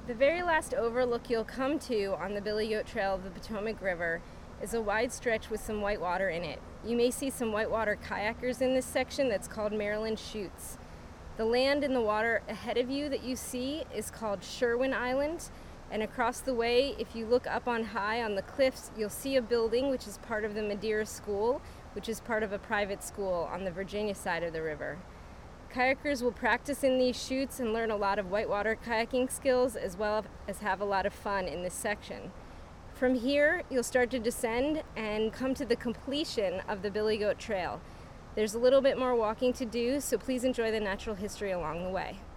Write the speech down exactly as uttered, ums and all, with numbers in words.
The very last overlook you'll come to on the Billy Goat Trail of the Potomac River is a wide stretch with some whitewater in it. You may see some whitewater kayakers in this section that's called Maryland Chutes. The land in the water ahead of you that you see is called Sherwin Island, and across the way, if you look up on high on the cliffs, you'll see a building which is part of the Madeira School, which is part of a private school on the Virginia side of the river. Kayakers will practice in these chutes and learn a lot of whitewater kayaking skills, as well as have a lot of fun in this section. From here, you'll start to descend and come to the completion of the Billy Goat Trail. There's a little bit more walking to do, so please enjoy the natural history along the way.